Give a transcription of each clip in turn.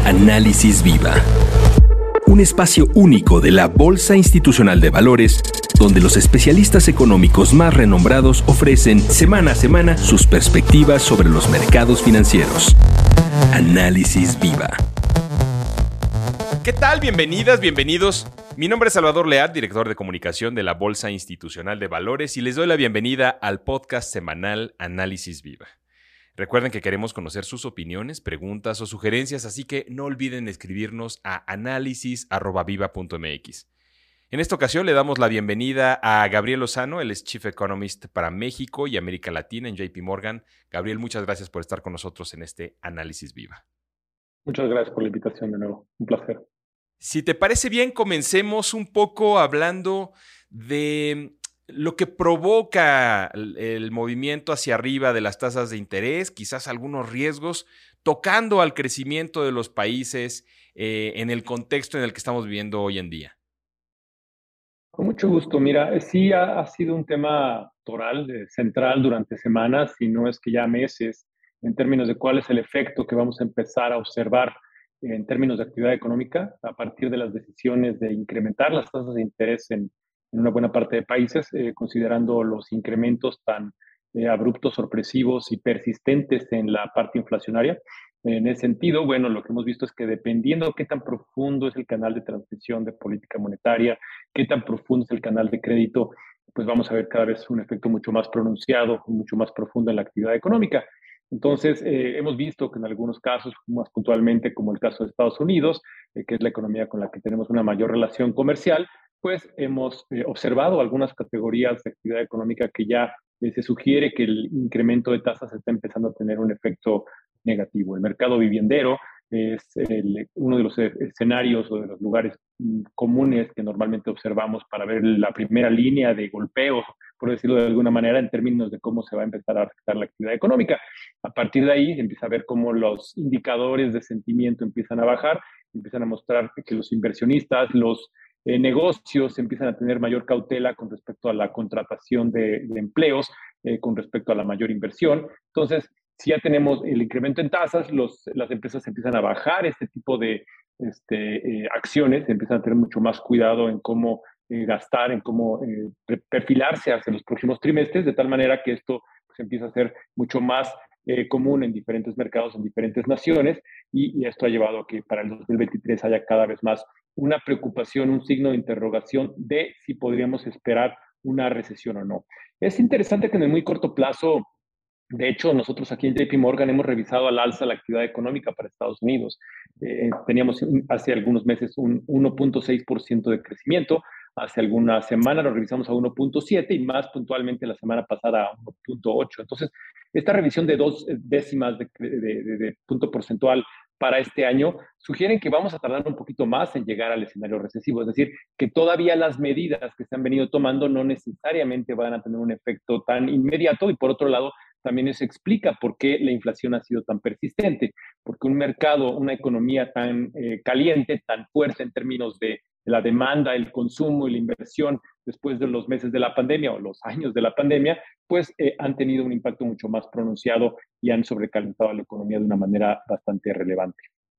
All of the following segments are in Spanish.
Análisis Viva. Un espacio único de la Bolsa Institucional de Valores, donde los especialistas económicos más renombrados ofrecen semana a semana sus perspectivas sobre los mercados financieros. Análisis Viva. ¿Qué tal? Bienvenidas, bienvenidos. Mi nombre es Salvador Leal, director de comunicación de la Bolsa Institucional de Valores, y les doy la bienvenida al podcast semanal Análisis Viva. Recuerden que queremos conocer sus opiniones, preguntas o sugerencias, así que no olviden escribirnos a análisis@viva.mx. En esta ocasión le damos la bienvenida a Gabriel Lozano, él es Chief Economist para México y América Latina en JP Morgan. Gabriel, muchas gracias por estar con nosotros en este Análisis Viva. Muchas gracias por la invitación de nuevo, un placer. Si te parece bien, comencemos un poco hablando de lo que provoca el movimiento hacia arriba de las tasas de interés, quizás algunos riesgos, tocando al crecimiento de los países en el contexto en el que estamos viviendo hoy en día. Con mucho gusto. Mira, sí ha sido un tema toral, central durante semanas, si no es que ya meses, en términos de cuál es el efecto que vamos a empezar a observar en términos de actividad económica a partir de las decisiones de incrementar las tasas de interés en una buena parte de países, considerando los incrementos tan abruptos, sorpresivos y persistentes en la parte inflacionaria. En ese sentido, bueno, lo que hemos visto es que dependiendo qué tan profundo es el canal de transmisión de política monetaria, qué tan profundo es el canal de crédito, pues vamos a ver cada vez un efecto mucho más pronunciado, mucho más profundo en la actividad económica. Entonces, hemos visto que en algunos casos, más puntualmente como el caso de Estados Unidos, que es la economía con la que tenemos una mayor relación comercial, pues hemos observado algunas categorías de actividad económica que ya se sugiere que el incremento de tasas está empezando a tener un efecto negativo. El mercado viviendero es uno de los escenarios o de los lugares comunes que normalmente observamos para ver la primera línea de golpeo, por decirlo de alguna manera, en términos de cómo se va a empezar a afectar la actividad económica. A partir de ahí se empieza a ver cómo los indicadores de sentimiento empiezan a bajar, empiezan a mostrar que los inversionistas, los negocios empiezan a tener mayor cautela con respecto a la contratación de empleos, con respecto a la mayor inversión. Entonces, si ya tenemos el incremento en tasas, las empresas empiezan a bajar este tipo de acciones, empiezan a tener mucho más cuidado en cómo gastar, en cómo perfilarse hacia los próximos trimestres, de tal manera que esto pues, empieza a ser mucho más común en diferentes mercados, en diferentes naciones, y esto ha llevado a que para el 2023 haya cada vez más una preocupación, un signo de interrogación de si podríamos esperar una recesión o no. Es interesante que en el muy corto plazo, de hecho, nosotros aquí en JP Morgan hemos revisado al alza la actividad económica para Estados Unidos. Teníamos hace algunos meses un 1.6% de crecimiento. Hace algunas semanas lo revisamos a 1.7 y más puntualmente la semana pasada a 1.8. Entonces, esta revisión de 2 décimas de punto porcentual para este año sugieren que vamos a tardar un poquito más en llegar al escenario recesivo. Es decir, que todavía las medidas que se han venido tomando no necesariamente van a tener un efecto tan inmediato y por otro lado, también eso explica por qué la inflación ha sido tan persistente, porque un mercado, una economía tan caliente, tan fuerte en términos de la demanda, el consumo y la inversión después de los meses de la pandemia o los años de la pandemia, pues han tenido un impacto mucho más pronunciado y han sobrecalentado a la economía de una manera bastante relevante.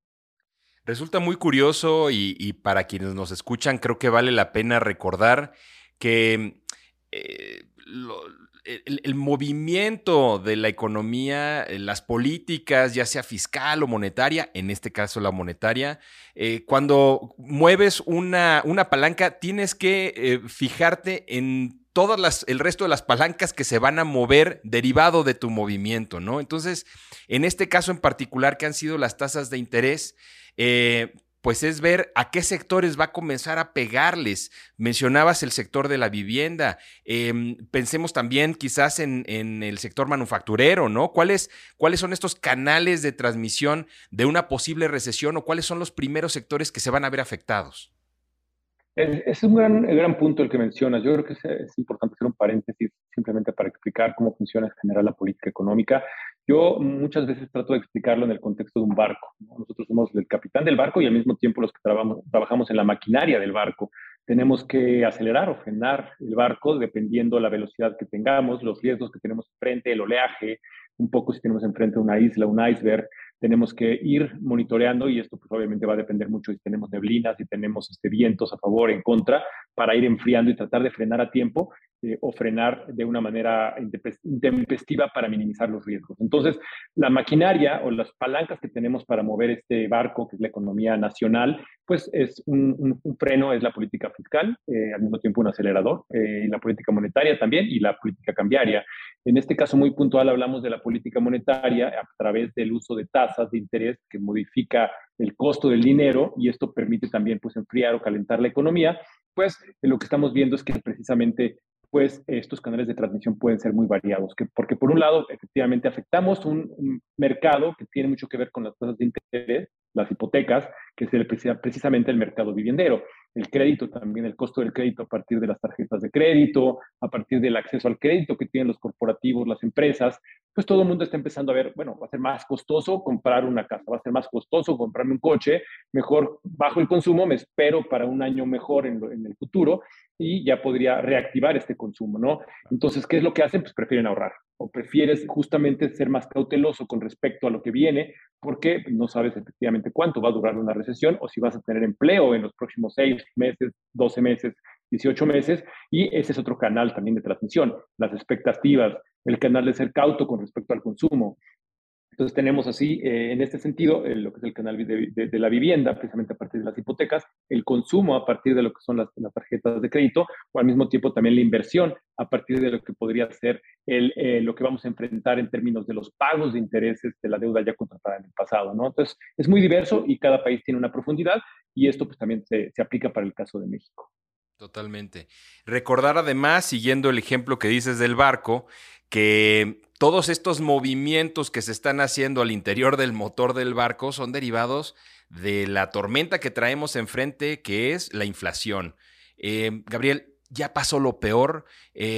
Resulta muy curioso y para quienes nos escuchan creo que vale la pena recordar que el movimiento de la economía, las políticas, ya sea fiscal o monetaria, en este caso la monetaria, cuando mueves una palanca, tienes que fijarte en el resto de las palancas que se van a mover derivado de tu movimiento, ¿no? Entonces, en este caso en particular, que han sido las tasas de interés, pues es ver a qué sectores va a comenzar a pegarles. Mencionabas el sector de la vivienda. Pensemos también quizás en el sector manufacturero, ¿no? ¿Cuáles son estos canales de transmisión de una posible recesión o cuáles son los primeros sectores que se van a ver afectados? Es un gran punto el que mencionas. Yo creo que es importante hacer un paréntesis simplemente para explicar cómo funciona en general la política económica. Yo muchas veces trato de explicarlo en el contexto de un barco, ¿no? Nosotros somos el capitán del barco y al mismo tiempo los que trabajamos en la maquinaria del barco. Tenemos que acelerar o frenar el barco dependiendo la velocidad que tengamos, los riesgos que tenemos enfrente, el oleaje, un poco si tenemos enfrente una isla, un iceberg. tenemos que ir monitoreando y esto pues obviamente va a depender mucho si tenemos neblinas, si tenemos vientos a favor, en contra, para ir enfriando y tratar de frenar a tiempo o frenar de una manera intempestiva para minimizar los riesgos. Entonces, la maquinaria o las palancas que tenemos para mover este barco, que es la economía nacional, pues es un freno, es la política fiscal, al mismo tiempo un acelerador, la política monetaria también y la política cambiaria. En este caso muy puntual hablamos de la política monetaria a través del uso de tasas de interés que modifica el costo del dinero y esto permite también pues enfriar o calentar la economía. Pues lo que estamos viendo es que precisamente pues estos canales de transmisión pueden ser muy variados, porque por un lado efectivamente afectamos un mercado que tiene mucho que ver con las tasas de interés, las hipotecas, que es precisamente el mercado viviendero. El crédito también, el costo del crédito a partir de las tarjetas de crédito, a partir del acceso al crédito que tienen los corporativos, las empresas, pues todo el mundo está empezando a ver, bueno, va a ser más costoso comprar una casa, va a ser más costoso comprarme un coche, mejor bajo el consumo, me espero para un año mejor en el futuro y ya podría reactivar este consumo, ¿no? Entonces, ¿qué es lo que hacen? Pues prefieren ahorrar o prefieres justamente ser más cauteloso con respecto a lo que viene porque no sabes efectivamente cuánto va a durar una recesión o si vas a tener empleo en los próximos 6 meses, 12 meses, 18 meses, y ese es otro canal también de transmisión, las expectativas, el canal de ser cauto con respecto al consumo. Entonces tenemos así, en este sentido, lo que es el canal de la vivienda, precisamente a partir de las hipotecas, el consumo a partir de lo que son las tarjetas de crédito, o al mismo tiempo también la inversión a partir de lo que podría ser lo que vamos a enfrentar en términos de los pagos de intereses de la deuda ya contratada en el pasado, ¿no? Entonces es muy diverso y cada país tiene una profundidad y esto pues también se aplica para el caso de México. Totalmente. Recordar además, siguiendo el ejemplo que dices del barco, que todos estos movimientos que se están haciendo al interior del motor del barco son derivados de la tormenta que traemos enfrente, que es la inflación. Gabriel, ya pasó lo peor,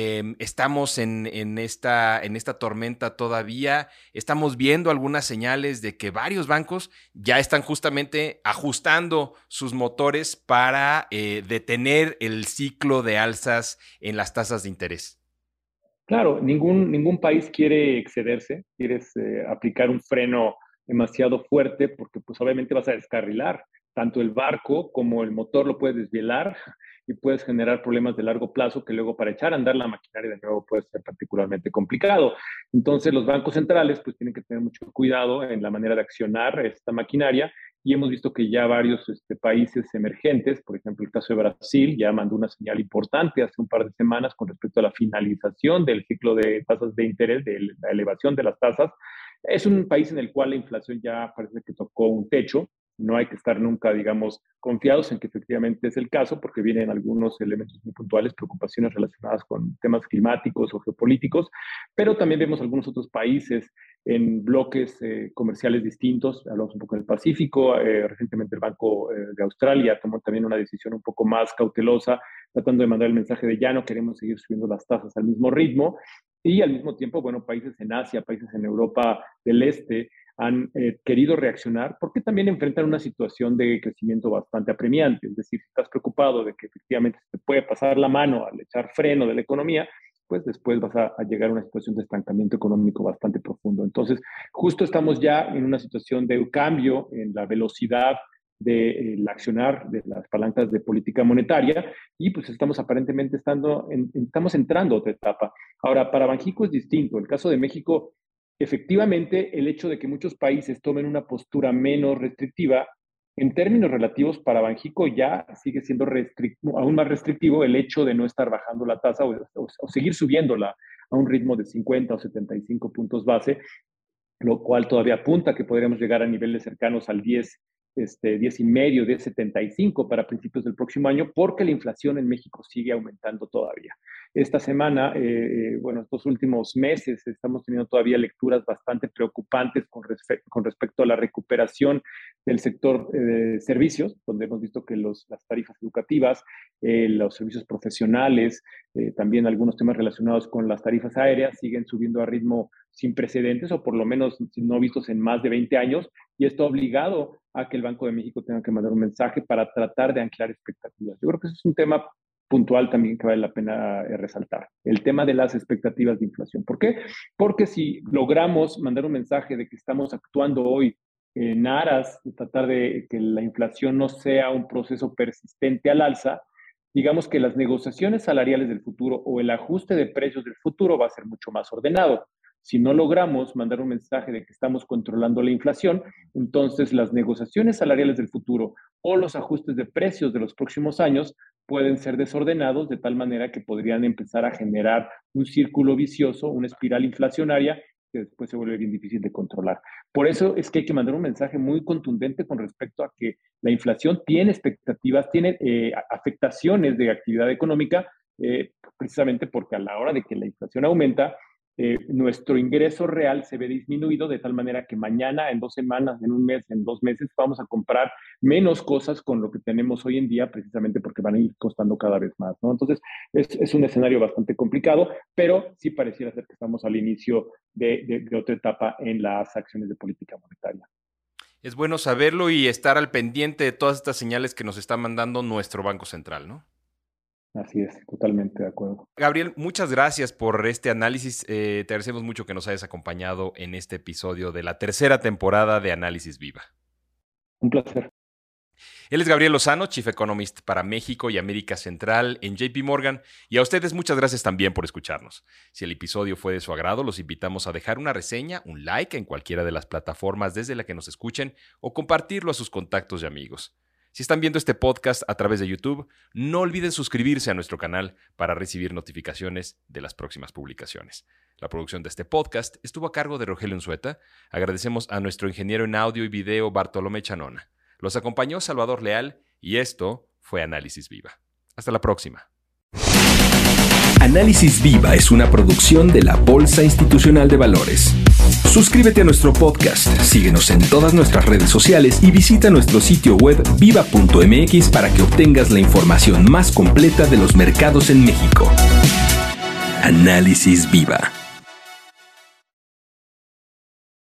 estamos en esta tormenta todavía, estamos viendo algunas señales de que varios bancos ya están justamente ajustando sus motores para detener el ciclo de alzas en las tasas de interés. Claro, ningún país quiere excederse, quieres aplicar un freno demasiado fuerte porque pues obviamente vas a descarrilar tanto el barco como el motor lo puedes desvielar y puedes generar problemas de largo plazo que luego para echar a andar la maquinaria de nuevo puede ser particularmente complicado. Entonces los bancos centrales pues tienen que tener mucho cuidado en la manera de accionar esta maquinaria y hemos visto que ya varios países emergentes, por ejemplo el caso de Brasil, ya mandó una señal importante hace un par de semanas con respecto a la finalización del ciclo de tasas de interés, de la elevación de las tasas. Es un país en el cual la inflación ya parece que tocó un techo. No hay que estar nunca, digamos, confiados en que efectivamente es el caso, porque vienen algunos elementos muy puntuales, preocupaciones relacionadas con temas climáticos o geopolíticos, pero también vemos algunos otros países en bloques comerciales distintos. Hablamos un poco del Pacífico. Recientemente el Banco de Australia tomó también una decisión un poco más cautelosa, tratando de mandar el mensaje de ya no queremos seguir subiendo las tasas al mismo ritmo. Y al mismo tiempo, bueno, países en Asia, países en Europa del Este han querido reaccionar porque también enfrentan una situación de crecimiento bastante apremiante. Es decir, si estás preocupado de que efectivamente se te puede pasar la mano al echar freno de la economía, pues después vas a llegar a una situación de estancamiento económico bastante profundo. Entonces, justo estamos ya en una situación de cambio en la velocidad del accionar de las palancas de política monetaria y pues estamos aparentemente estamos entrando a otra etapa. Ahora, para Banxico es distinto. El caso de México, efectivamente, el hecho de que muchos países tomen una postura menos restrictiva, en términos relativos para Banxico ya sigue siendo aún más restrictivo el hecho de no estar bajando la tasa o seguir subiéndola a un ritmo de 50 o 75 puntos base, lo cual todavía apunta que podríamos llegar a niveles cercanos al 10 y medio, 10,75 para principios del próximo año, porque la inflación en México sigue aumentando todavía. Esta semana, bueno, estos últimos meses estamos teniendo todavía lecturas bastante preocupantes con respecto a la recuperación del sector de servicios, donde hemos visto que las tarifas educativas, los servicios profesionales, también algunos temas relacionados con las tarifas aéreas siguen subiendo a ritmo sin precedentes o por lo menos no vistos en más de 20 años y esto ha obligado a que el Banco de México tenga que mandar un mensaje para tratar de anclar expectativas. Yo creo que eso es un tema puntual también que vale la pena resaltar, el tema de las expectativas de inflación. ¿Por qué? Porque si logramos mandar un mensaje de que estamos actuando hoy en aras de tratar de que la inflación no sea un proceso persistente al alza, digamos que las negociaciones salariales del futuro o el ajuste de precios del futuro va a ser mucho más ordenado. Si no logramos mandar un mensaje de que estamos controlando la inflación, entonces las negociaciones salariales del futuro o los ajustes de precios de los próximos años pueden ser desordenados de tal manera que podrían empezar a generar un círculo vicioso, una espiral inflacionaria que después se vuelve bien difícil de controlar. Por eso es que hay que mandar un mensaje muy contundente con respecto a que la inflación tiene expectativas, tiene afectaciones de actividad económica, precisamente porque a la hora de que la inflación aumenta, nuestro ingreso real se ve disminuido de tal manera que mañana, en 2 semanas, en un mes, en 2 meses, vamos a comprar menos cosas con lo que tenemos hoy en día, precisamente porque van a ir costando cada vez más, ¿no? Entonces, es un escenario bastante complicado, pero sí pareciera ser que estamos al inicio de otra etapa en las acciones de política monetaria. Es bueno saberlo y estar al pendiente de todas estas señales que nos está mandando nuestro Banco Central, ¿no? Así es, totalmente de acuerdo. Gabriel, muchas gracias por este análisis. Te agradecemos mucho que nos hayas acompañado en este episodio de la 3ª temporada de Análisis Viva. Un placer. Él es Gabriel Lozano, Chief Economist para México y América Central en JP Morgan. Y a ustedes muchas gracias también por escucharnos. Si el episodio fue de su agrado, los invitamos a dejar una reseña, un like en cualquiera de las plataformas desde la que nos escuchen o compartirlo a sus contactos y amigos. Si están viendo este podcast a través de YouTube, no olviden suscribirse a nuestro canal para recibir notificaciones de las próximas publicaciones. La producción de este podcast estuvo a cargo de Rogelio Unzueta. Agradecemos a nuestro ingeniero en audio y video Bartolomé Chanona. Los acompañó Salvador Leal y esto fue Análisis Viva. Hasta la próxima. Análisis Viva es una producción de la Bolsa Institucional de Valores. Suscríbete a nuestro podcast, síguenos en todas nuestras redes sociales y visita nuestro sitio web viva.mx para que obtengas la información más completa de los mercados en México. Análisis Viva.